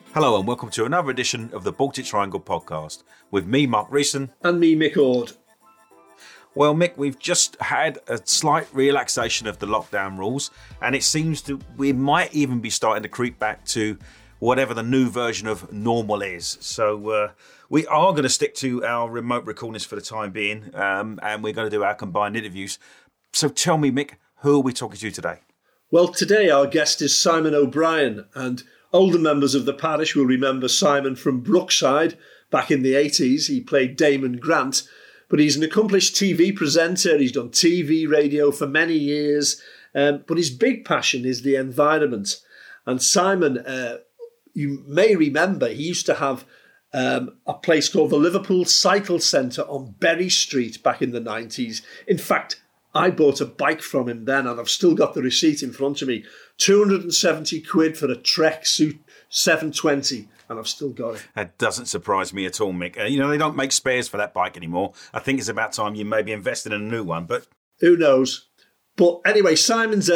Hello and welcome to another edition of the Baltic Triangle podcast with me, Mark Reeson. And me, Mick Ord. Well, Mick, we've just had a slight relaxation of the lockdown rules, and it seems that we might even be starting to creep back to whatever the new version of normal is. So we are going to stick to our remote recordings for the time being, and we're going to do our combined interviews. So tell me, Mick, who are we talking to today? Well, today our guest is Simon O'Brien, and older members of the parish will remember Simon from Brookside back in the 80s. He played Damon Grant, but he's an accomplished TV presenter. He's done TV, radio for many years, but his big passion is the environment. And Simon, you may remember, he used to have a place called the Liverpool Cycle Centre on Berry Street back in the 90s. In fact, I bought a bike from him then, and I've still got the receipt in front of me. 270 quid for a Trek Suit 720, and I've still got it. That doesn't surprise me at all, Mick. They don't make spares for that bike anymore. I think it's about time you maybe invested in a new one, but who knows? But anyway, Simon's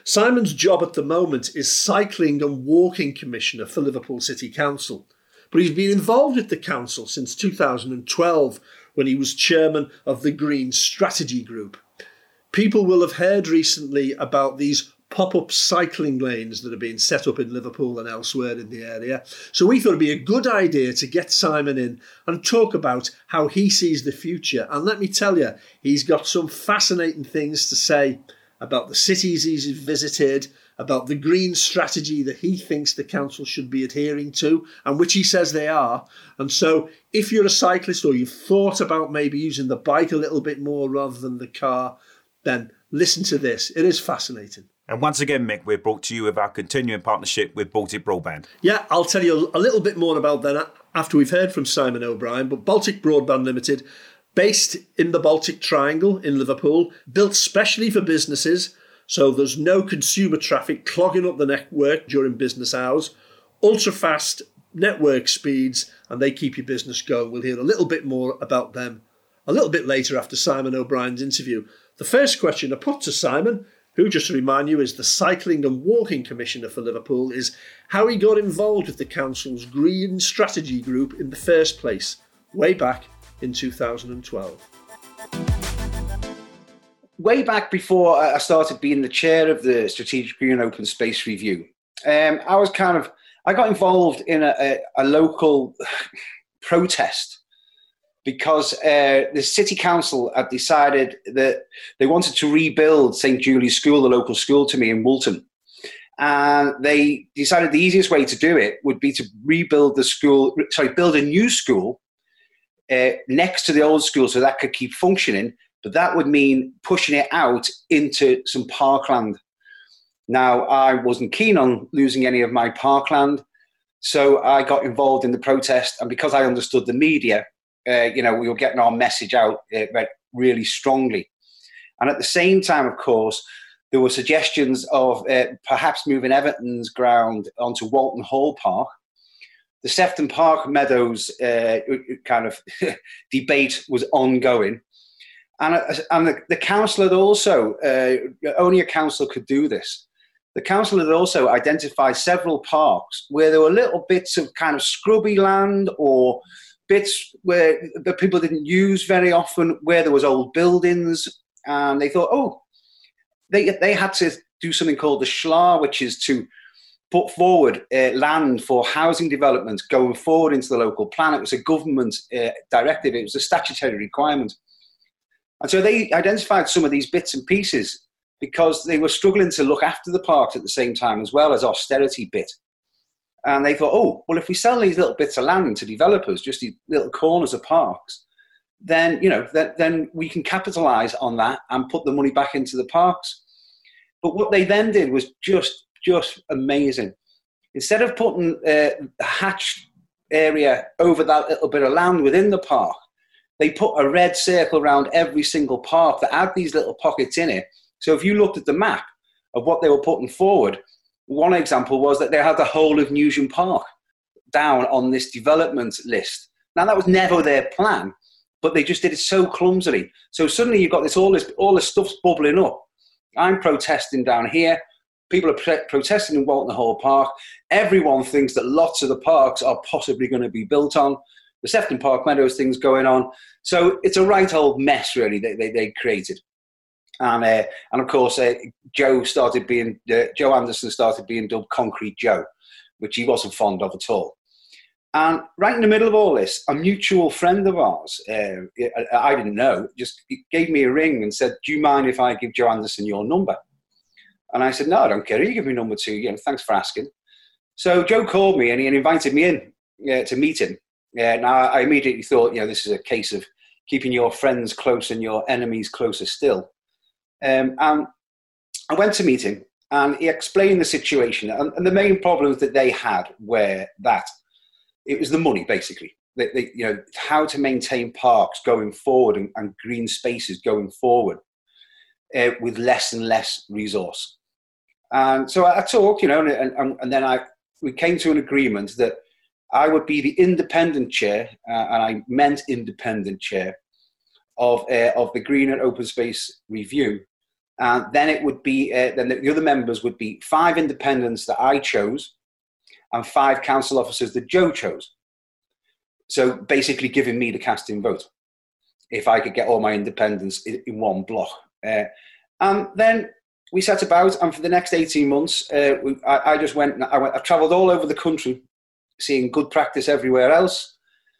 job at the moment is Cycling and Walking Commissioner for Liverpool City Council. But he's been involved with the council since 2012, when he was chairman of the Green Strategy Group. People will have heard recently about these pop-up cycling lanes that are being set up in Liverpool and elsewhere in the area. So we thought it'd be a good idea to get Simon in and talk about how he sees the future. And let me tell you, he's got some fascinating things to say about the cities he's visited, about the green strategy that he thinks the council should be adhering to, and which he says they are. And so if you're a cyclist or you've thought about maybe using the bike a little bit more rather than the car, then listen to this. It is fascinating. And once again, Mick, we're brought to you with our continuing partnership with Baltic Broadband. Yeah, I'll tell you a little bit more about that after we've heard from Simon O'Brien. But Baltic Broadband Limited, based in the Baltic Triangle in Liverpool, built specially for businesses, so there's no consumer traffic clogging up the network during business hours, ultra-fast network speeds, and they keep your business going. We'll hear a little bit more about them a little bit later after Simon O'Brien's interview. The first question I put to Simon, who, just to remind you, is the Cycling and Walking Commissioner for Liverpool, is how he got involved with the council's Green Strategy Group in the first place, way back in 2012. Way back before I started being the chair of the Strategic Green and Open Space Review, I got involved in a local protest because the city council had decided that they wanted to rebuild St. Julie's School, the local school to me in Woolton. And they decided the easiest way to do it would be to build a new school next to the old school so that could keep functioning, but that would mean pushing it out into some parkland. Now, I wasn't keen on losing any of my parkland, so I got involved in the protest, and because I understood the media, we were getting our message out really strongly. And at the same time, of course, there were suggestions of perhaps moving Everton's ground onto Walton Hall Park. The Sefton Park Meadows kind of debate was ongoing. And the council had also, only a council could do this, the council had also identified several parks where there were little bits of kind of scrubby land or bits where the people didn't use very often, where there was old buildings, and they thought, they had to do something called the SHLA, which is to put forward land for housing development going forward into the local plan. It was a government directive. It was a statutory requirement. And so they identified some of these bits and pieces because they were struggling to look after the parks at the same time, as well as austerity bit. And they thought, if we sell these little bits of land to developers, just these little corners of parks, then, then we can capitalize on that and put the money back into the parks. But what they then did was just amazing. Instead of putting a hatched area over that little bit of land within the park, they put a red circle around every single park that had these little pockets in it. So if you looked at the map of what they were putting forward, one example was that they had the whole of Newsham Park down on this development list. Now, that was never their plan, but they just did it so clumsily. So suddenly you've got all this stuff's bubbling up. I'm protesting down here. people are protesting in Walton Hall Park. Everyone thinks that lots of the parks are possibly going to be built on. The Sefton Park Meadows thing's going on. So it's a right old mess, really, they created. And of course, Joe Anderson started being dubbed Concrete Joe, which he wasn't fond of at all. And right in the middle of all this, a mutual friend of ours, I didn't know, just gave me a ring and said, "Do you mind if I give Joe Anderson your number?" And I said, "No, I don't care. You give me number 2. Thanks for asking." So Joe called me and he invited me in to meet him. Now I immediately thought, this is a case of keeping your friends close and your enemies closer still. And I went to meet him and he explained the situation. And the main problems that they had were that it was the money, basically. How to maintain parks going forward and green spaces going forward with less and less resource. And so I talked, and then we came to an agreement that I would be the independent chair, and I meant independent chair, of the Green and Open Space Review. And then it would be, then the other members would be 5 independents that I chose and 5 council officers that Joe chose. So basically giving me the casting vote if I could get all my independents in one block. And then we set about, and for the next 18 months, I just went, I travelled all over the country, seeing good practice everywhere else.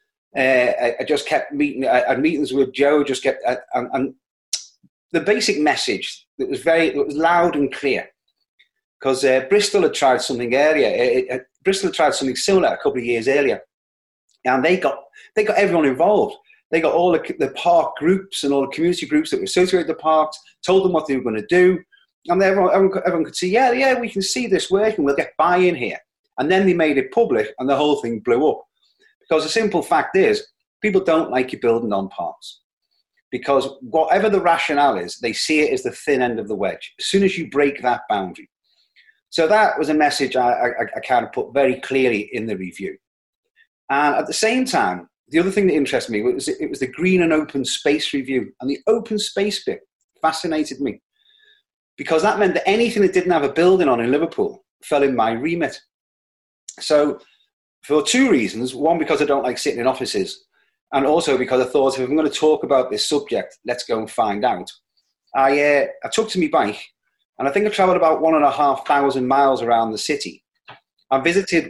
I just kept meeting, I had meetings with Joe, and the basic message that was loud and clear, because Bristol had tried something earlier. Bristol had tried something similar a couple of years earlier, and they got everyone involved. They got all the park groups and all the community groups that were associated with the parks, told them what they were going to do, and everyone could see, yeah, we can see this working, we'll get buy-in here. And then they made it public, and the whole thing blew up. Because the simple fact is, people don't like you building on parks. Because whatever the rationale is, they see it as the thin end of the wedge, as soon as you break that boundary. So that was a message I kind of put very clearly in the review. And at the same time, the other thing that interested me was it was the Green and Open Space Review. And the open space bit fascinated me, because that meant that anything that didn't have a building on in Liverpool fell in my remit. So for 2 reasons. One, because I don't like sitting in offices. And also because I thought, if I'm going to talk about this subject, let's go and find out. I took to my bike, and I think I travelled about 1,500 miles around the city. I visited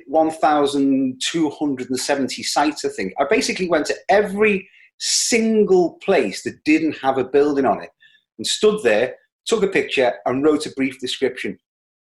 1,270 sites, I think. I basically went to every single place that didn't have a building on it and stood there, took a picture, and wrote a brief description.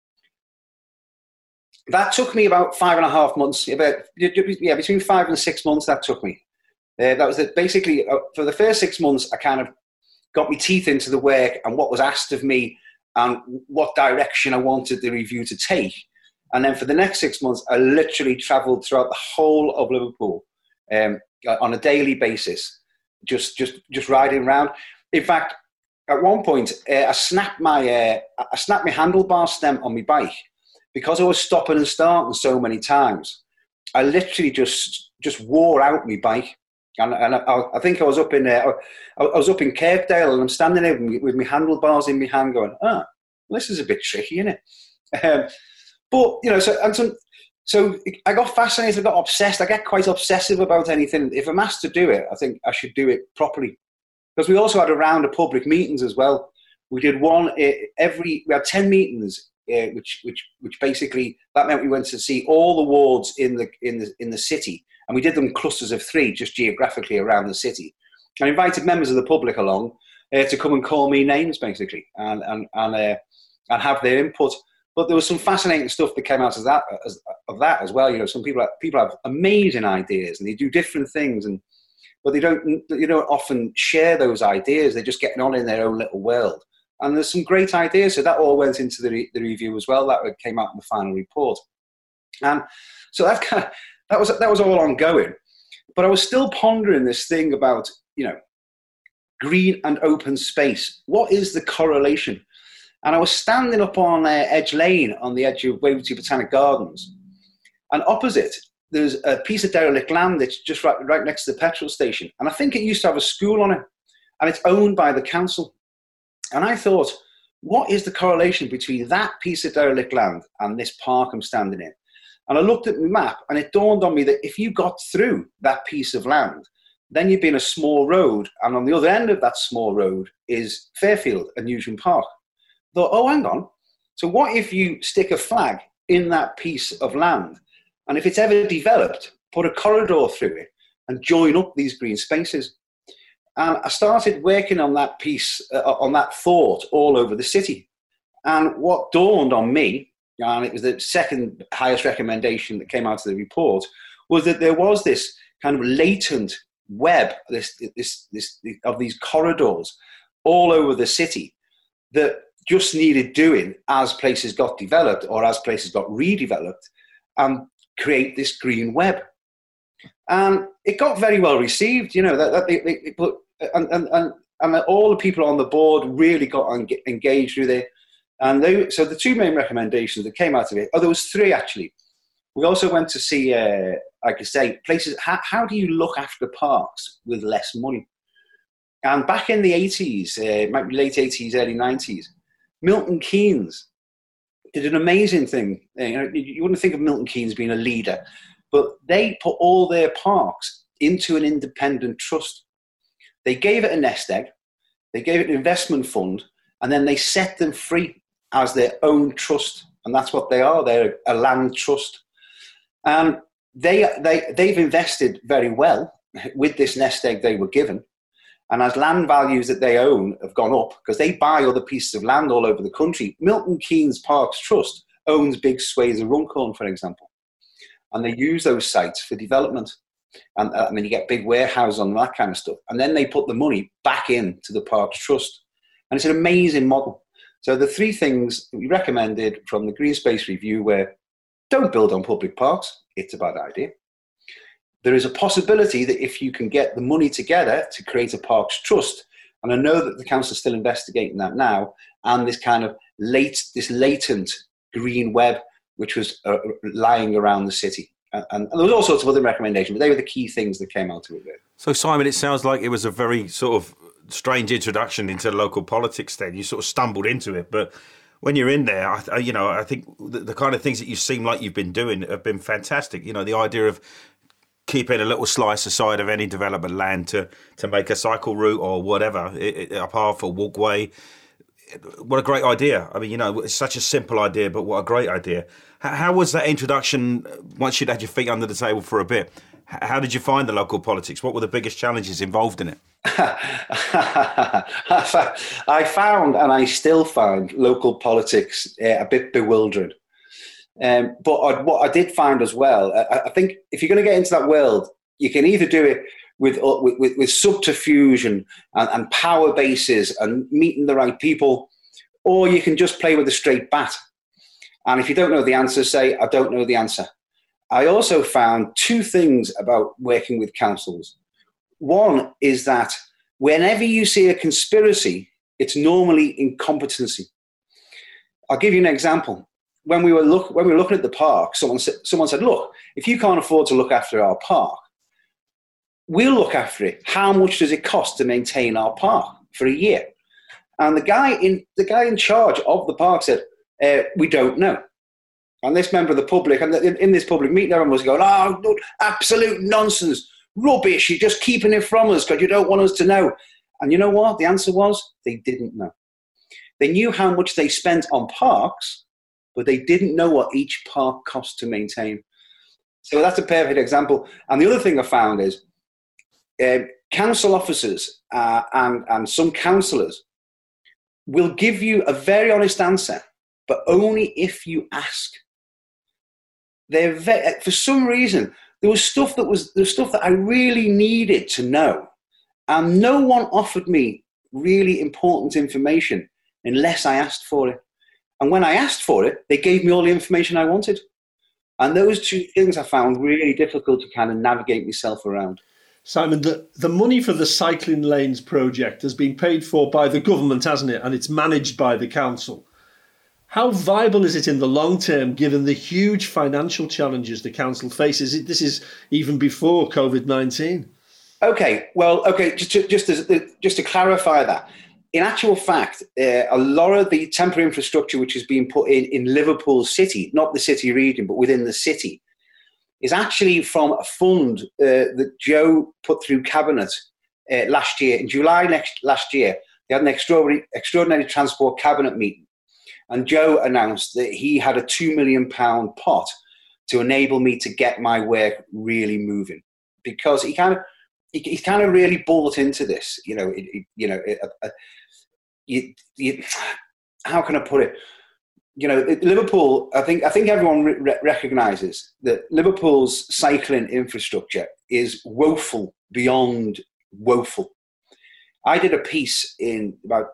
That took me about 5.5 months, between 5 and 6 months that took me. That was basically, for the first 6 months, I kind of got my teeth into the work and what was asked of me and what direction I wanted the review to take. And then for the next 6 months, I literally travelled throughout the whole of Liverpool on a daily basis, just riding around. In fact, at one point, I snapped my handlebar stem on my bike because I was stopping and starting so many times. I literally just wore out my bike, and I think I was up in Kirkdale, and I'm standing there with my handlebars in my hand, going, well, this is a bit tricky, isn't it? But so I got fascinated, I got obsessed. I get quite obsessive about anything. If I'm asked to do it, I think I should do it properly. Because we also had a round of public meetings as well. We did one we had 10 meetings, which basically that meant we went to see all the wards in the city, and we did them clusters of 3, just geographically around the city. I invited members of the public along to come and call me names, basically, and have their input. But there was some fascinating stuff that came out of that as well. Some people have amazing ideas and they do different things, but they don't often share those ideas. They're just getting on in their own little world. And there's some great ideas. So that all went into the review as well. That came out in the final report. And so that was all ongoing. But I was still pondering this thing about, green and open space. What is the correlation? And I was standing up on Edge Lane on the edge of Wavertree Botanic Gardens. And opposite, there's a piece of derelict land that's just right next to the petrol station. And I think it used to have a school on it. And it's owned by the council. And I thought, what is the correlation between that piece of derelict land and this park I'm standing in? And I looked at the map, and it dawned on me that if you got through that piece of land, then you'd be in a small road, and on the other end of that small road is Fairfield and Newton Park. I thought, oh, hang on. So what if you stick a flag in that piece of land, and if it's ever developed, put a corridor through it and join up these green spaces? And I started working on that piece, on that thought all over the city. And what dawned on me, and it was the second highest recommendation that came out of the report, was that there was this kind of latent web of these corridors all over the city that just needed doing as places got developed or as places got redeveloped, and create this green web. And it got very well received, and all the people on the board really got engaged with it. And so the two main recommendations that came out of it, there was three actually. We also went to see, like I say, places. How do you look after parks with less money? And back in the 80s, might be late 80s, early 90s, Milton Keynes did an amazing thing. You wouldn't think of Milton Keynes being a leader, but they put all their parks into an independent trust. They gave it a nest egg, they gave it an investment fund, and then they set them free as their own trust. And that's what they are. They're a land trust. And they've invested very well with this nest egg they were given. And as land values that they own have gone up, because they buy other pieces of land all over the country, Milton Keynes Parks Trust owns big swathes of Runcorn, for example. And they use those sites for development. And then you get big warehouses on that kind of stuff. And then they put the money back into the Parks Trust. And it's an amazing model. So the three things that we recommended from the Green Space Review were: don't build on public parks, it's a bad idea. There is a possibility that if you can get the money together to create a parks trust, and I know that the council is still investigating that now, and this kind of latent green web which was lying around the city. And there was all sorts of other recommendations, but they were the key things that came out of it. So, Simon, it sounds like it was a very sort of strange introduction into local politics then. You sort of stumbled into it, but when you're in there, I think the kind of things that you seem like you've been doing have been fantastic. The idea of keeping a little slice aside of any development land to make a cycle route or whatever, a path or walkway. What a great idea. I mean, it's such a simple idea, but what a great idea. How was that introduction once you'd had your feet under the table for a bit? How did you find the local politics? What were the biggest challenges involved in it? I found, and I still find, local politics a bit bewildering. But what I did find as well, I think if you're going to get into that world, you can either do it with subterfuge and power bases and meeting the right people, or you can just play with a straight bat. And if you don't know the answer, say, I don't know the answer. I also found two things about working with councils. One is that whenever you see a conspiracy, it's normally incompetency. I'll give you an example. When we were looking at the park, someone said, look, if you can't afford to look after our park, we'll look after it. How much does it cost to maintain our park for a year? And the guy in charge of the park said, we don't know. And this member of the public, and in this public meeting, everyone was going, oh, no, absolute nonsense, rubbish, you're just keeping it from us because you don't want us to know. And you know what? The answer was they didn't know. They knew how much they spent on parks, but they didn't know what each park cost to maintain. So that's a perfect example. And the other thing I found is council officers and some councillors will give you a very honest answer, but only if you ask. For some reason, there was stuff that I really needed to know, and no one offered me really important information unless I asked for it. And when I asked for it, they gave me all the information I wanted. And those two things I found really difficult to kind of navigate myself around. Simon, the money for the cycling lanes project has been paid for by the government, hasn't it? And it's managed by the council. How viable is it in the long term, given the huge financial challenges the council faces? This is even before COVID-19. Okay, just to clarify that, in actual fact, a lot of the temporary infrastructure which is being put in Liverpool City, not the city region, but within the city, is actually from a fund that Joe put through Cabinet last year. In July last year, they had an extraordinary transport Cabinet meeting. And Joe announced that he had a £2 million pot to enable me to get my work really moving. Because he kind of really bought into this. How can I put it? Liverpool, I think everyone recognises that Liverpool's cycling infrastructure is woeful beyond woeful. I did a piece in about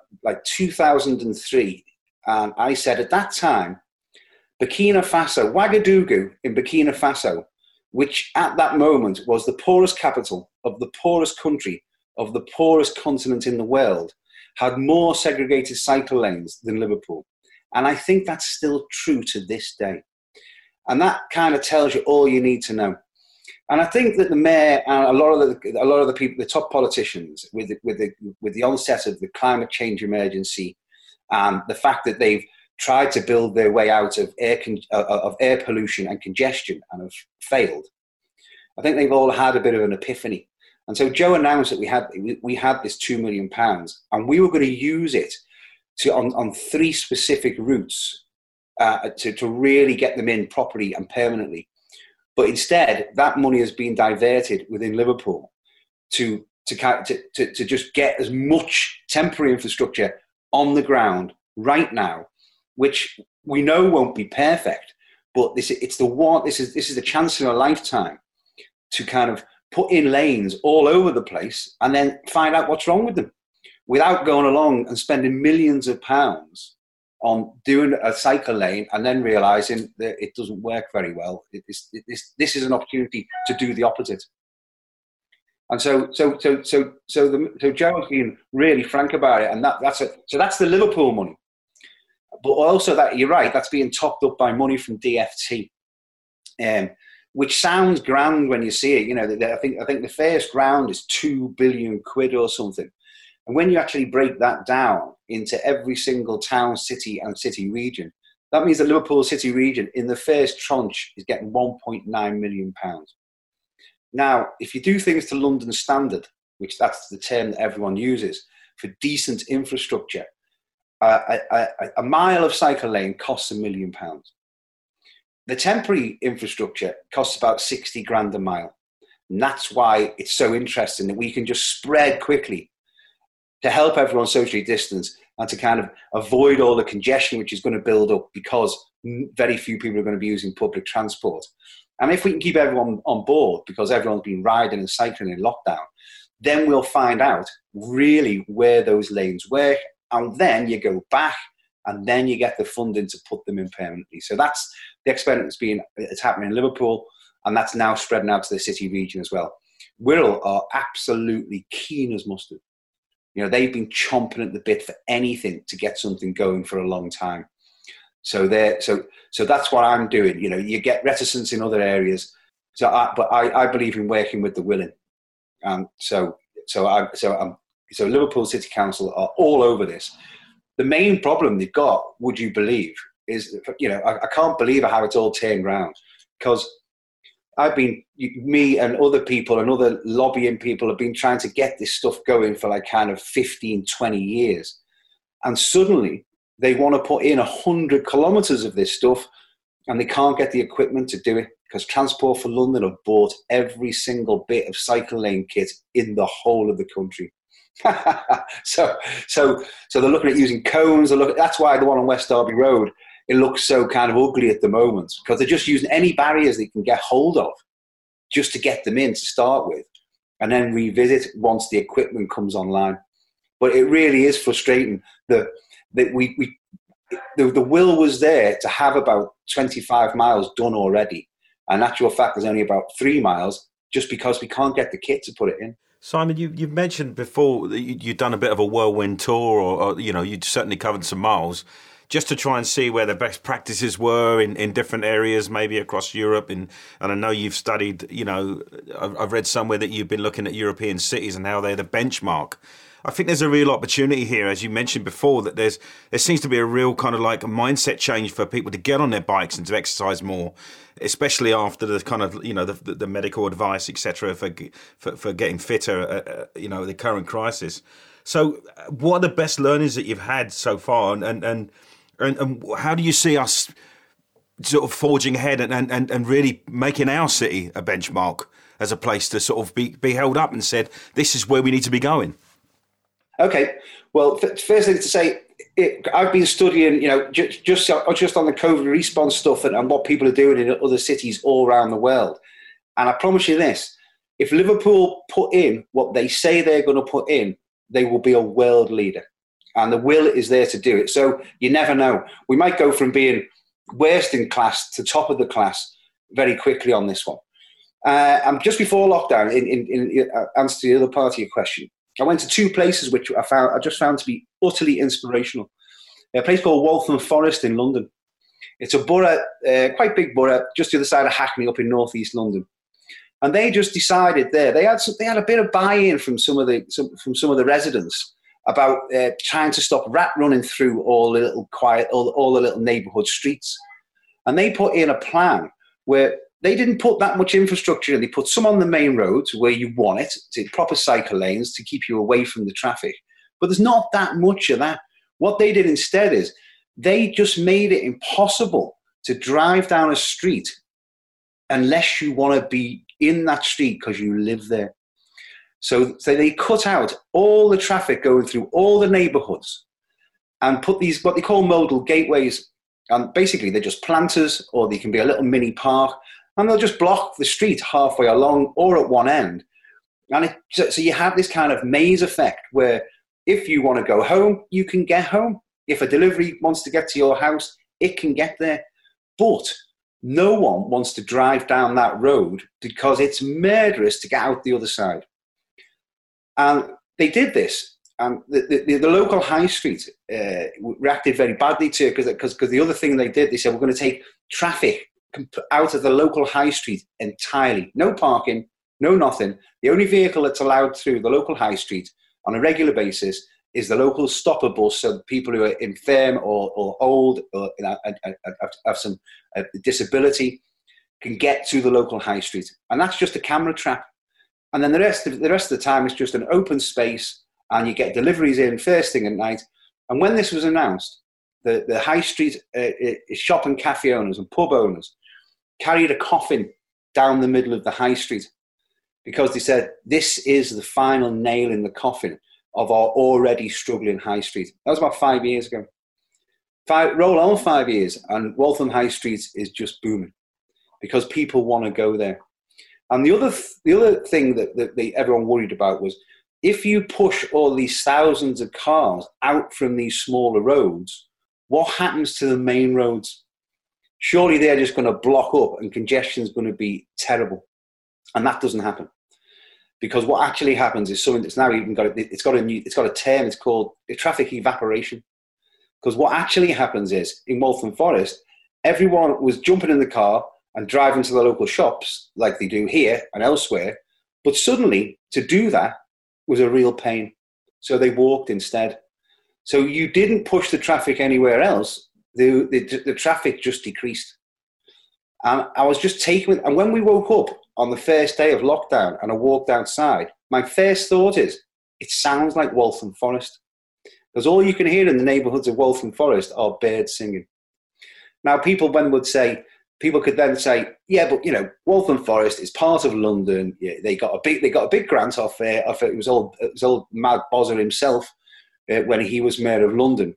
2003, and I said at that time, Burkina Faso, Ouagadougou in Burkina Faso, which at that moment was the poorest capital of the poorest country of the poorest continent in the world, had more segregated cycle lanes than Liverpool. And I think that's still true to this day. And that kind of tells you all you need to know. And I think that the mayor and a lot of the people, the top politicians, with the onset of the climate change emergency, and the fact that they've tried to build their way out of air pollution and congestion and have failed, I think they've all had a bit of an epiphany. And so Joe announced that we had this £2 million, and we were going to use it on 3 specific routes to really get them in properly and permanently. But instead, that money has been diverted within Liverpool to just get as much temporary infrastructure on the ground right now, which we know won't be perfect, but this is the chance in a lifetime to kind of put in lanes all over the place and then find out what's wrong with them without going along and spending millions of pounds on doing a cycle lane and then realising that it doesn't work very well. This is an opportunity to do the opposite. And so Joe has been really frank about it, and that's the Liverpool money. But also that you're right, that's being topped up by money from DFT, which sounds grand when you see it. I think the first round is £2 billion or something. And when you actually break that down into every single town, city and city region, that means the Liverpool city region in the first tranche is getting £1.9 million. Now, if you do things to London standard, which that's the term that everyone uses, for decent infrastructure, a mile of cycle lane costs £1 million. The temporary infrastructure costs about 60 grand a mile. And that's why it's so interesting that we can just spread quickly to help everyone socially distance and to kind of avoid all the congestion which is going to build up because very few people are going to be using public transport. And if we can keep everyone on board because everyone's been riding and cycling in lockdown, then we'll find out really where those lanes work, and then you go back and then you get the funding to put them in permanently. So that's the experiment it's happening in Liverpool, and that's now spreading out to the city region as well. Wirral are absolutely keen as mustard. They've been chomping at the bit for anything to get something going for a long time. So that's what I'm doing. You get reticence in other areas. But I believe in working with the willing. So Liverpool City Council are all over this. The main problem they've got, would you believe, is I can't believe how it's all turned around, because me and other people and other lobbying people have been trying to get this stuff going for like kind of 15, 20 years. And suddenly they want to put in 100 kilometres of this stuff and they can't get the equipment to do it because Transport for London have bought every single bit of cycle lane kit in the whole of the country. so they're looking at using cones. That's why the one on West Derby Road, it looks so kind of ugly at the moment, because they're just using any barriers they can get hold of just to get them in to start with, and then revisit once the equipment comes online. But it really is frustrating that the will was there to have about 25 miles done already. And in actual fact, there's only about 3 miles just because we can't get the kit to put it in. Simon, you've mentioned before that you've done a bit of a whirlwind tour, or you'd certainly covered some miles, just to try and see where the best practices were in different areas, maybe across Europe. And I know you've studied, I've read somewhere that you've been looking at European cities and how they're the benchmark. I think there's a real opportunity here, as you mentioned before, that there seems to be a real kind of like a mindset change for people to get on their bikes and to exercise more, especially after the kind of, you know, the medical advice, etc., for getting fitter, you know, the current crisis. So what are the best learnings that you've had so far, and how do you see us sort of forging ahead and really making our city a benchmark as a place to sort of be held up and said, this is where we need to be going? Okay. Well, first thing to say, I've been studying, you know, just on the COVID response stuff and what people are doing in other cities all around the world. And I promise you this, if Liverpool put in what they say they're going to put in, they will be a world leader. And the will is there to do it. So you never know. We might go from being worst in class to top of the class very quickly on this one. And just before lockdown, in answer to the other part of your question, I went to two places which I just found to be utterly inspirational. A place called Waltham Forest in London. It's a borough, quite big borough, just the other side of Hackney, up in northeast London. And they just decided there they had a bit of buy-in from some of the residents about trying to stop rat running through all the little neighbourhood streets. And they put in a plan where they didn't put that much infrastructure in. They put some on the main roads where you want it, to proper cycle lanes to keep you away from the traffic. But there's not that much of that. What they did instead is they just made it impossible to drive down a street unless you want to be in that street because you live there. So they cut out all the traffic going through all the neighbourhoods and put these, what they call modal gateways. And basically they're just planters, or they can be a little mini park, and they'll just block the street halfway along or at one end. And so you have this kind of maze effect where if you want to go home, you can get home. If a delivery wants to get to your house, it can get there. But no one wants to drive down that road because it's murderous to get out the other side. And they did this. And the local high street reacted very badly to it because the other thing they did, they said, we're going to take traffic out of the local high street entirely. No parking, no nothing. The only vehicle that's allowed through the local high street on a regular basis is the local stopper bus, so people who are infirm or old or have some disability can get to the local high street. And that's just a camera trap. And then the rest of the time is just an open space, and you get deliveries in first thing at night. And when this was announced, the high street shop and cafe owners and pub owners carried a coffin down the middle of the high street because they said, this is the final nail in the coffin of our already struggling high street. That was about 5 years ago. Roll on 5 years, and Waltham High Street is just booming because people want to go there. And the other thing that everyone worried about was, if you push all these thousands of cars out from these smaller roads, what happens to the main roads? Surely they're just going to block up and congestion is going to be terrible. And that doesn't happen. Because what actually happens is something that's now even got a term, it's called traffic evaporation. Because what actually happens is, in Waltham Forest, everyone was jumping in the car and driving to the local shops like they do here and elsewhere. But suddenly, to do that was a real pain. So they walked instead. So you didn't push the traffic anywhere else. The traffic just decreased. And I was just taking it. And when we woke up on the first day of lockdown and I walked outside, my first thought is, it sounds like Waltham Forest. Because all you can hear in the neighbourhoods of Waltham Forest are birds singing. Now, people could then say, yeah, but Waltham Forest is part of London. Yeah, they got a big grant off it was old Mad Bozzer himself when he was mayor of London.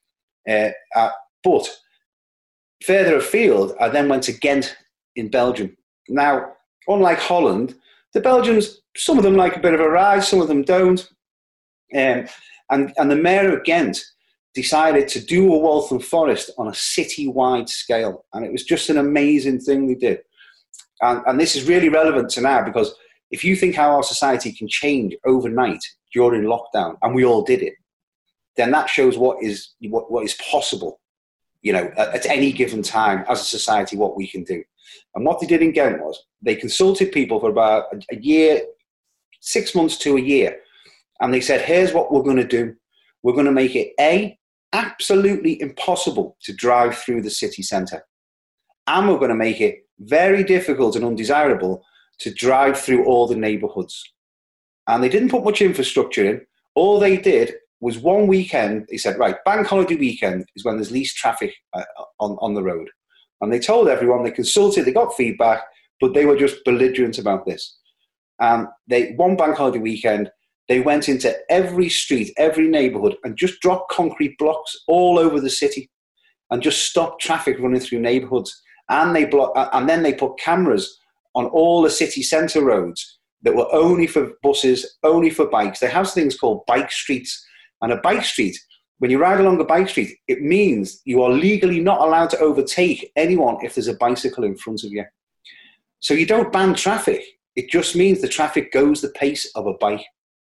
But further afield, I then went to Ghent in Belgium. Now, unlike Holland, the Belgians, some of them like a bit of a ride, some of them don't. And the mayor of Ghent decided to do a Waltham Forest on a city-wide scale. And it was just an amazing thing they did. And this is really relevant to now, because if you think how our society can change overnight during lockdown, and we all did it, then that shows what is possible, at any given time as a society, what we can do. And what they did in Ghent was they consulted people for about a year, 6 months to a year, And they said, here's what we're going to do. We're going to make it, A, absolutely impossible to drive through the city centre. And we're going to make it very difficult and undesirable to drive through all the neighbourhoods. And they didn't put much infrastructure in. All they did was one weekend, they said, right, bank holiday weekend is when there's least traffic on the road. And they told everyone, they consulted, they got feedback, but they were just belligerent about this. And one bank holiday weekend, they went into every street, every neighbourhood, and just dropped concrete blocks all over the city and just stopped traffic running through neighbourhoods. And then they put cameras on all the city centre roads that were only for buses, only for bikes. They have things called bike streets. And a bike street, when you ride along a bike street, it means you are legally not allowed to overtake anyone if there's a bicycle in front of you. So you don't ban traffic. It just means the traffic goes the pace of a bike.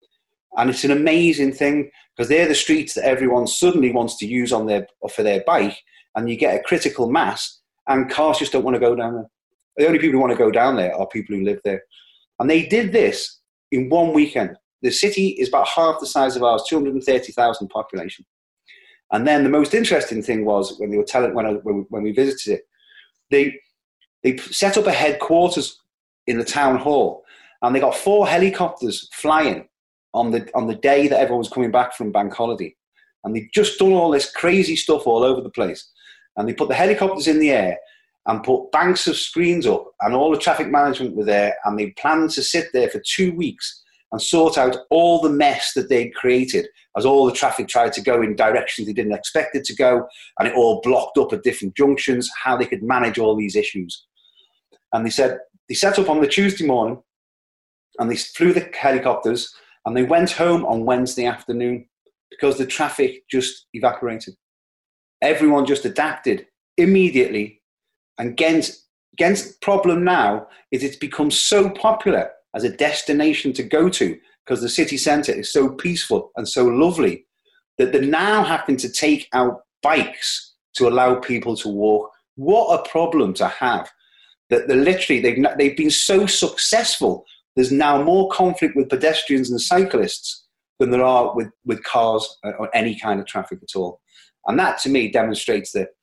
And it's an amazing thing because they're the streets that everyone suddenly wants to use for their bike, and you get a critical mass, and cars just don't want to go down there. The only people who want to go down there are people who live there. And they did this in one weekend. The city is about half the size of ours, 230,000 population. And then the most interesting thing was when they were telling when we visited it, they set up a headquarters in the town hall, and they got 4 helicopters flying on the day that everyone was coming back from bank holiday. And they'd just done all this crazy stuff all over the place. And they put the helicopters in the air and put banks of screens up, and all the traffic management were there, and they planned to sit there for 2 weeks and sort out all the mess that they'd created as all the traffic tried to go in directions they didn't expect it to go, and it all blocked up at different junctions, how they could manage all these issues. And they said they set up on the Tuesday morning, and they flew the helicopters, and they went home on Wednesday afternoon because the traffic just evaporated. Everyone just adapted immediately. And Ghent's problem now is it's become so popular as a destination to go to because the city centre is so peaceful and so lovely that they're now having to take out bikes to allow people to walk. What a problem to have. That they've been so successful. There's now more conflict with pedestrians and cyclists than there are with cars or any kind of traffic at all. And that to me demonstrates that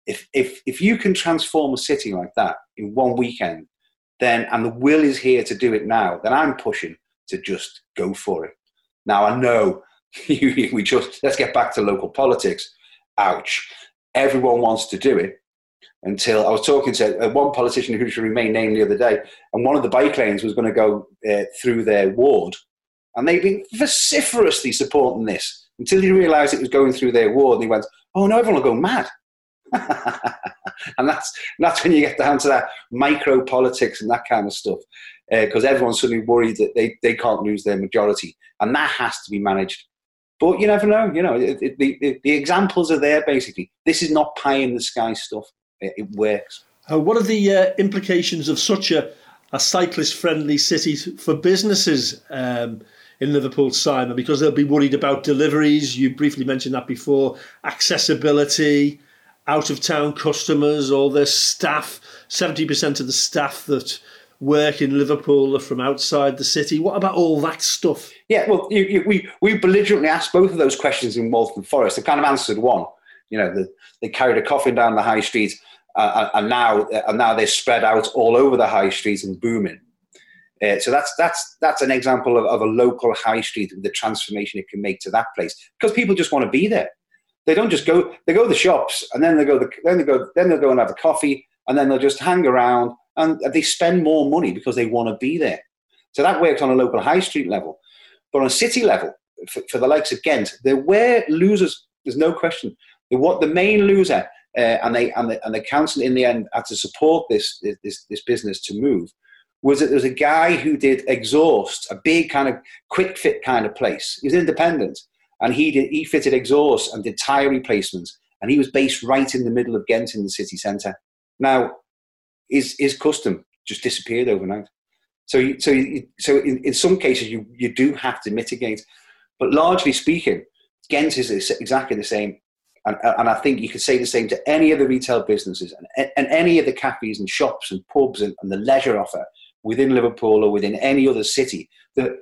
if you can transform a city like that in one weekend, and the will is here to do it now, then I'm pushing to just go for it. Now I know let's get back to local politics. Ouch. Everyone wants to do it until I was talking to one politician who should remain named the other day, and one of the bike lanes was going to go through their ward, and they've been vociferously supporting this until he realised it was going through their ward, and he went, oh no, everyone will go mad. And that's when you get down to that micro politics and that kind of stuff, because everyone's suddenly worried that they can't lose their majority, and that has to be managed. But you never know. The examples are there. Basically, this is not pie in the sky stuff. It works. What are the implications of such a cyclist-friendly city for businesses in Liverpool, Simon? Because they'll be worried about deliveries. You briefly mentioned that before. Accessibility, out-of-town customers, all their staff. 70% of the staff that work in Liverpool are from outside the city. What about all that stuff? Yeah, well, we belligerently asked both of those questions in Waltham Forest. They kind of answered one. They carried a coffin down the high street, and now they're spread out all over the high street and booming. So that's an example of a local high street, the transformation it can make to that place, because people just want to be there. They don't just go. They go to the shops, and then they'll go and have a coffee, and then they'll just hang around, and they spend more money because they want to be there. So that works on a local high street level, but on a city level, for the likes of Ghent, there were losers. There's no question. The main loser, and the council in the end had to support this business to move, was that there was a guy who did exhaust, a big kind of quick fit kind of place. He was independent, and he fitted exhaust and did tyre replacements, and he was based right in the middle of Ghent in the city centre. Now, his custom just disappeared overnight. So in some cases you do have to mitigate, but largely speaking, Ghent is exactly the same. And I think you could say the same to any of the retail businesses and any of the cafes and shops and pubs and the leisure offer within Liverpool or within any other city. That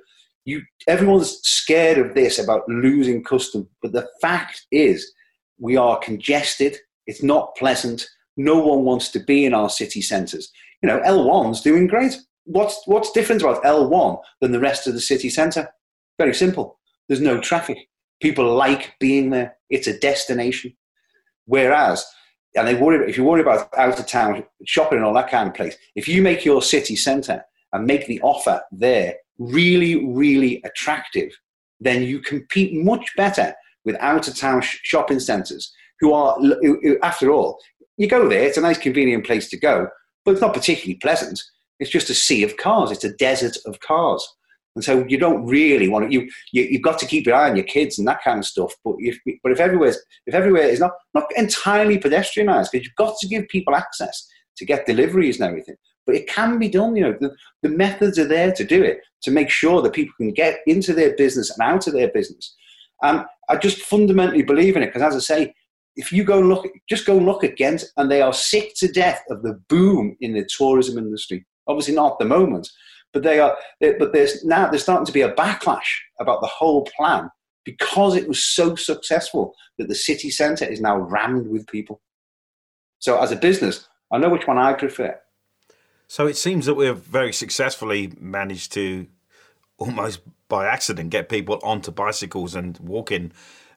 Everyone's scared of this about losing custom, but the fact is we are congested. It's not pleasant. No one wants to be in our city centres. You know, L1's doing great. What's different about L1 than the rest of the city centre? Very simple. There's no traffic. People like being there. It's a destination. Whereas, and if you worry about out of town shopping and all that kind of place, if you make your city centre and make the offer there really, really attractive, then you compete much better with out of town shopping centres who, after all, you go there, it's a nice convenient place to go, but it's not particularly pleasant. It's just a sea of cars. It's a desert of cars. And so you don't really want to, you've got to keep your eye on your kids and that kind of stuff. But if everywhere is not entirely pedestrianised, because you've got to give people access to get deliveries and everything. But it can be done, you know, the methods are there to do it, to make sure that people can get into their business and out of their business. And I just fundamentally believe in it, because as I say, if you go and look at Ghent, and they are sick to death of the boom in the tourism industry. Obviously not at the moment, but there's starting to be a backlash about the whole plan because it was so successful that the city centre is now rammed with people. So as a business, I know which one I prefer. So it seems that we've very successfully managed to, almost by accident, get people onto bicycles and walking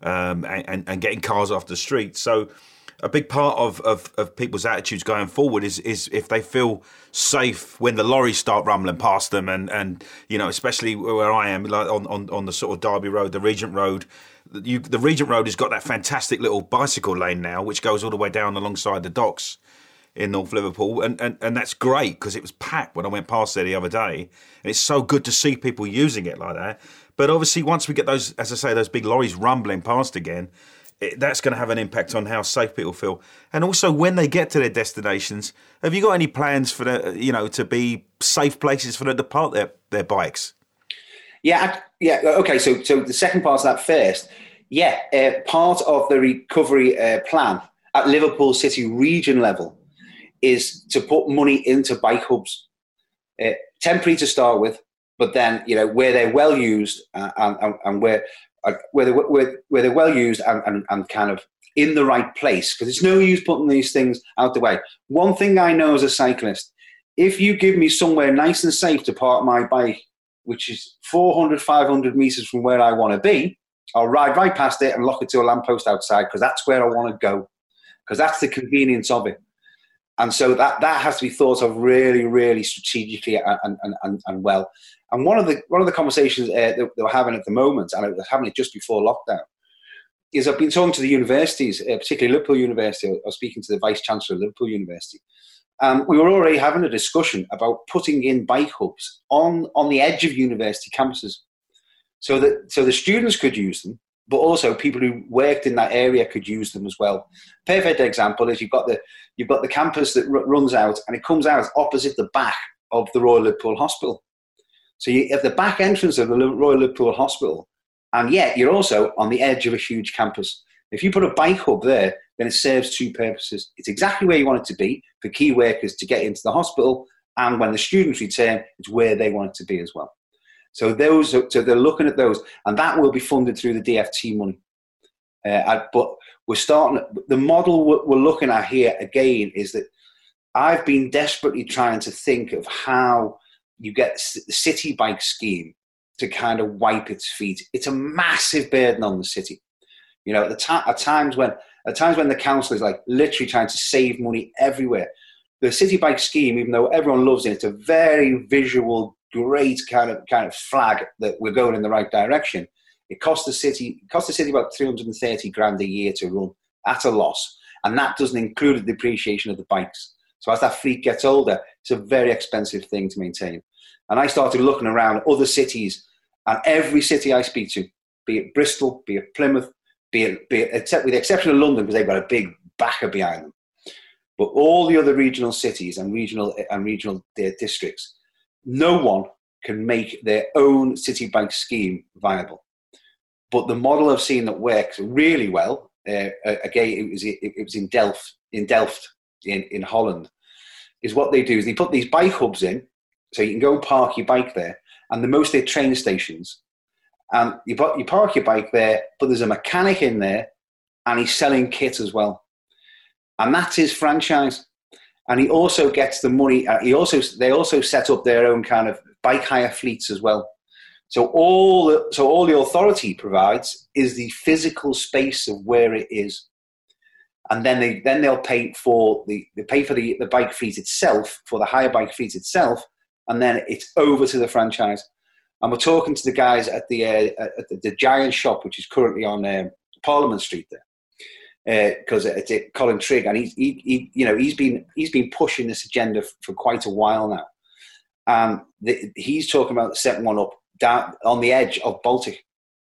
and getting cars off the street. So a big part of people's attitudes going forward is if they feel safe when the lorries start rumbling past them, and you know, especially where I am, like on the sort of Derby Road, the Regent Road. The Regent Road has got that fantastic little bicycle lane now, which goes all the way down alongside the docks in North Liverpool, and that's great because it was packed when I went past there the other day, and it's so good to see people using it like that. But obviously, once we get those, as I say, those big lorries rumbling past again, that's going to have an impact on how safe people feel. And also, when they get to their destinations, have you got any plans for to be safe places for them to park their bikes? Yeah. Okay. So the second part of that first. Yeah. Part of the recovery plan at Liverpool City region level is to put money into bike hubs, temporary to start with, but then, you know, where they're well used and where they're well used and kind of in the right place, because it's no use putting these things out the way. One thing I know as a cyclist, if you give me somewhere nice and safe to park my bike, which is 400, 500 meters from where I want to be, I'll ride right past it and lock it to a lamppost outside, because that's where I want to go, because that's the convenience of it. And so that has to be thought of really, really strategically and well. And one of the conversations that we're having at the moment, and I was having it just before lockdown, is I've been talking to the universities, particularly Liverpool University. I was speaking to the Vice Chancellor of Liverpool University. We were already having a discussion about putting in bike hubs on the edge of university campuses, so the students could use them, but also people who worked in that area could use them as well. Perfect example is you've got the campus that runs out, and it comes out opposite the back of the Royal Liverpool Hospital. So you have the back entrance of the Royal Liverpool Hospital, and yet you're also on the edge of a huge campus. If you put a bike hub there, then it serves two purposes. It's exactly where you want it to be for key workers to get into the hospital, and when the students return, it's where they want it to be as well. So they're looking at those, and that will be funded through the DFT money. But we're starting. The model we're looking at here again is that I've been desperately trying to think of how you get the city bike scheme to kind of wipe its feet. It's a massive burden on the city. You know, at times when the council is like literally trying to save money everywhere, the city bike scheme, even though everyone loves it, it's a very visual, great kind of flag that we're going in the right direction. It costs the city about 330 grand a year to run. That's a loss, and that doesn't include the depreciation of the bikes. So as that fleet gets older, it's a very expensive thing to maintain. And I started looking around other cities, and every city I speak to, be it Bristol, be it Plymouth, be it except with the exception of London, because they've got a big backer behind them, but all the other regional cities and regional districts, no one can make their own city bike scheme viable. But the model I've seen that works really well, again, it was in Delft in Holland, is what they do is they put these bike hubs in, so you can go and park your bike there, and the most are train stations. And you park your bike there, but there's a mechanic in there, and he's selling kit as well. And that's his franchise. And he also gets the money. They also set up their own kind of bike hire fleets as well. So all the authority provides is the physical space of where it is, and then they'll pay for the bike fleet itself, for the hire bike fleet itself, and then it's over to the franchise. And we're talking to the guys at the Giant shop, which is currently on Parliament Street there, because it's Colin Trigg, and he's been pushing this agenda for quite a while now. He's talking about setting one up down on the edge of Baltic,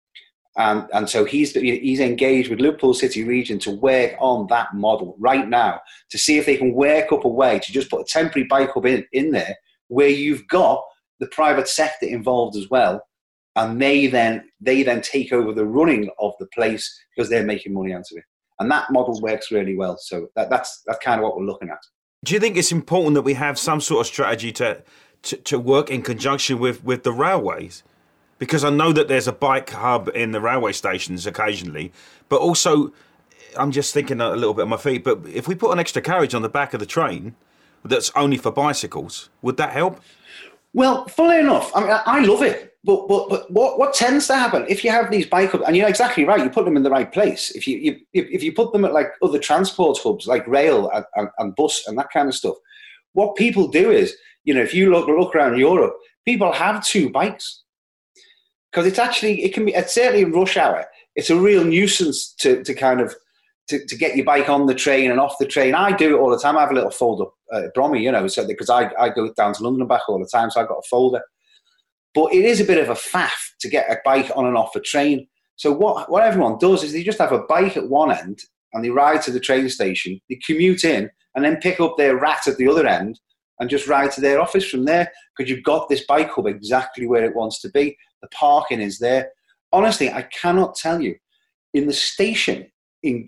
and so he's engaged with Liverpool City Region to work on that model right now to see if they can work up a way to just put a temporary bike hub in there where you've got the private sector involved as well, and they then take over the running of the place because they're making money out of it, and that model works really well. So that's kind of what we're looking at. Do you think it's important that we have some sort of strategy to work in conjunction with the railways? Because I know that there's a bike hub in the railway stations occasionally, but also I'm just thinking a little bit on my feet, but if we put an extra carriage on the back of the train that's only for bicycles, would that help? Well, funnily enough, I mean, I love it, but what tends to happen if you have these bike hubs, and you're exactly right, you put them in the right place. If you put them at like other transport hubs like rail and bus and that kind of stuff, what people do is, if you look around Europe, people have two bikes because it's certainly in rush hour. It's a real nuisance to get your bike on the train and off the train. I do it all the time. I have a little fold-up Brommy, so because I go down to London and back all the time, so I've got a folder. But it is a bit of a faff to get a bike on and off a train. So what everyone does is they just have a bike at one end and they ride to the train station, they commute in, and then pick up their rat at the other end and just ride to their office from there, because you've got this bike hub exactly where it wants to be. The parking is there. Honestly, I cannot tell you, in the station in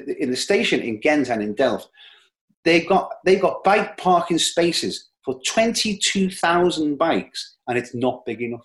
Ghent and in Delft, they've got bike parking spaces for 22,000 bikes, and it's not big enough.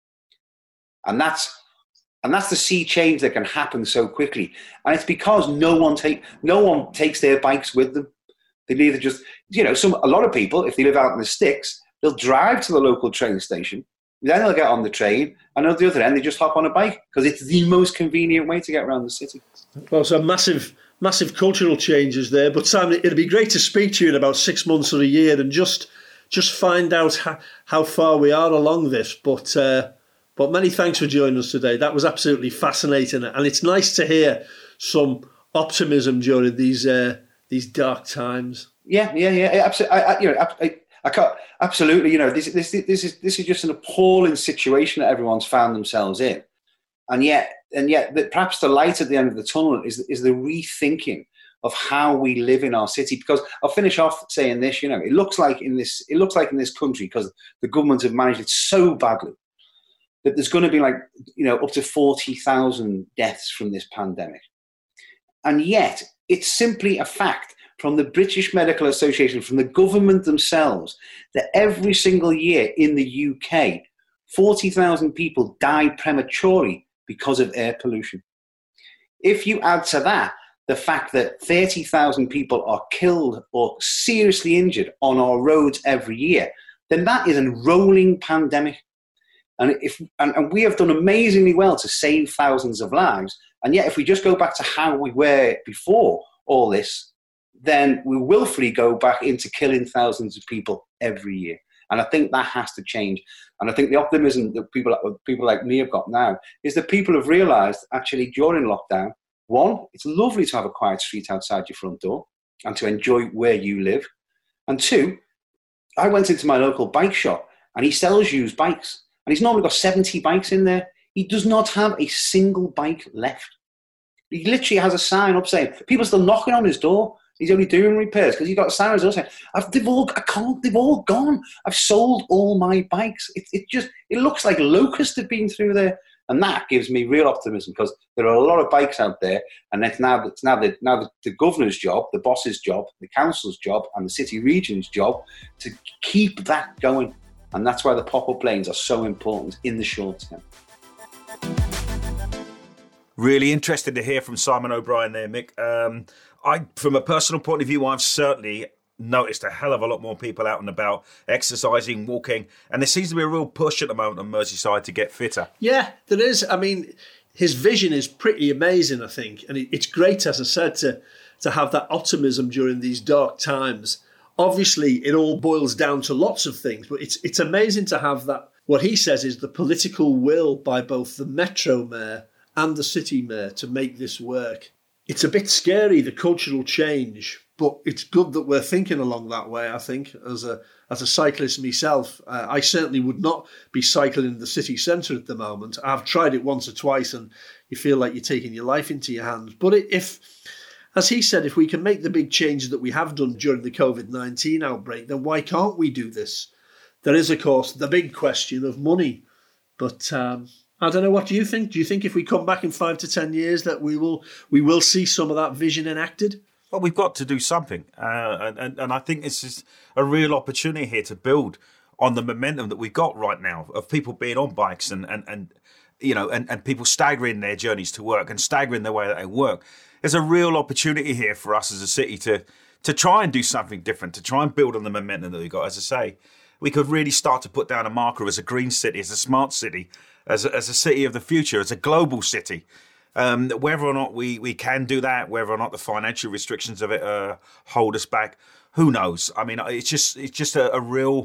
And that's the sea change that can happen so quickly. And it's because no one takes their bikes with them. They either just, a lot of people, if they live out in the sticks, they'll drive to the local train station, then they'll get on the train, and at the other end, they just hop on a bike because it's the most convenient way to get around the city. Well, so massive cultural changes there. But Sam, it'd be great to speak to you in about 6 months or a year and just find out how far we are along this. But many thanks for joining us today. That was absolutely fascinating, and it's nice to hear some optimism during these dark times. Yeah, absolutely. I can't, absolutely. This is just an appalling situation that everyone's found themselves in, and yet perhaps the light at the end of the tunnel is the rethinking of how we live in our city. Because I'll finish off saying this. It looks like in this country, because the government have managed it so badly, that there's going to be up to 40,000 deaths from this pandemic, and yet it's simply a fact from the British Medical Association, from the government themselves, that every single year in the UK, 40,000 people die prematurely because of air pollution. If you add to that the fact that 30,000 people are killed or seriously injured on our roads every year, then that is a rolling pandemic. And we have done amazingly well to save thousands of lives. And yet if we just go back to how we were before all this, then we willfully go back into killing thousands of people every year. And I think that has to change. And I think the optimism that people like me have got now is that people have realised, actually, during lockdown, one, it's lovely to have a quiet street outside your front door and to enjoy where you live. And two, I went into my local bike shop and he sells used bikes. And he's normally got 70 bikes in there. He does not have a single bike left. He literally has a sign up saying, people are still knocking on his door. He's only doing repairs because he's got a sign as well saying, they've all gone. I've sold all my bikes. It looks like locusts have been through there. And that gives me real optimism, because there are a lot of bikes out there, and it's now the governor's job, the boss's job, the council's job, and the city region's job to keep that going. And that's why the pop-up lanes are so important in the short term. Really interested to hear from Simon O'Brien there, Mick. From a personal point of view, I've certainly noticed a hell of a lot more people out and about, exercising, walking, and there seems to be a real push at the moment on Merseyside to get fitter. Yeah, there is. I mean, his vision is pretty amazing, I think, and it's great, as I said, to have that optimism during these dark times. Obviously, it all boils down to lots of things, but it's amazing to have that, what he says is the political will by both the Metro Mayor and the City Mayor to make this work. It's a bit scary, the cultural change, but it's good that we're thinking along that way, I think, as a cyclist myself. I certainly would not be cycling in the city centre at the moment. I've tried it once or twice and you feel like you're taking your life into your hands. But if, as he said, if we can make the big changes that we have done during the COVID-19 outbreak, then why can't we do this? There is, of course, the big question of money. But I don't know, what do you think? Do you think if we come back in 5 to 10 years that we will see some of that vision enacted? Well, we've got to do something. And I think this is a real opportunity here to build on the momentum that we've got right now of people being on bikes and people staggering their journeys to work and staggering the way that they work. There's a real opportunity here for us as a city to try and do something different, to try and build on the momentum that we've got. As I say, we could really start to put down a marker as a green city, as a smart city, as a city of the future, as a global city. Whether or not we can do that, whether or not the financial restrictions of it hold us back, who knows? I mean, it's just a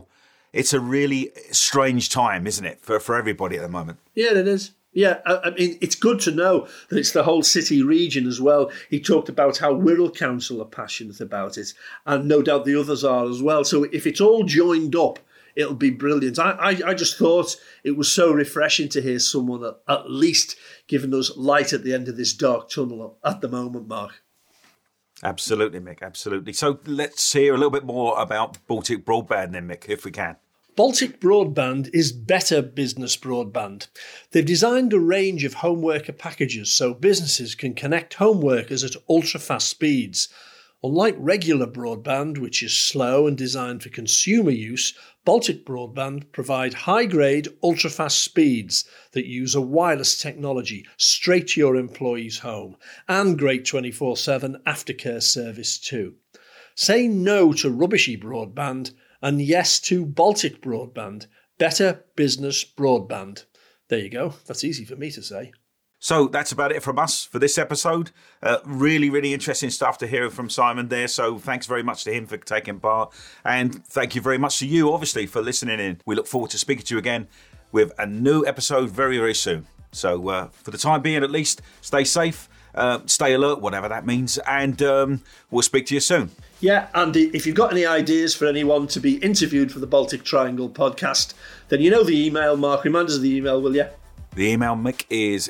really strange time, isn't it, for everybody at the moment? Yeah, it is. Yeah, I mean, it's good to know that it's the whole city region as well. He talked about how Wirral Council are passionate about it, and no doubt the others are as well. So if it's all joined up, it'll be brilliant. I just thought it was so refreshing to hear someone at least giving us light at the end of this dark tunnel at the moment, Mark. Absolutely, Mick, absolutely. So let's hear a little bit more about Baltic Broadband then, Mick, if we can. Baltic Broadband is better business broadband. They've designed a range of home worker packages so businesses can connect home workers at ultra-fast speeds. Unlike regular broadband, which is slow and designed for consumer use, Baltic Broadband provide high-grade, ultra-fast speeds that use a wireless technology straight to your employee's home, and great 24/7 aftercare service too. Say no to rubbishy broadband and yes to Baltic Broadband, better business broadband. There you go. That's easy for me to say. So that's about it from us for this episode. Really, really interesting stuff to hear from Simon there. So thanks very much to him for taking part. And thank you very much to you, obviously, for listening in. We look forward to speaking to you again with a new episode very, very soon. So for the time being, at least, stay safe, stay alert, whatever that means. And we'll speak to you soon. Yeah, and if you've got any ideas for anyone to be interviewed for the Baltic Triangle podcast, then you know the email, Mark. Remind us of the email, will you? The email, Mick, is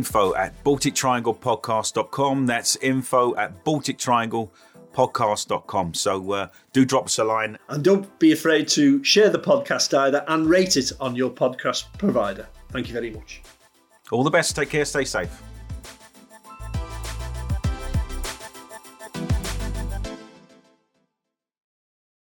info@baltictrianglepodcast.com. That's info@baltictrianglepodcast.com. So do drop us a line. And don't be afraid to share the podcast either and rate it on your podcast provider. Thank you very much. All the best. Take care. Stay safe.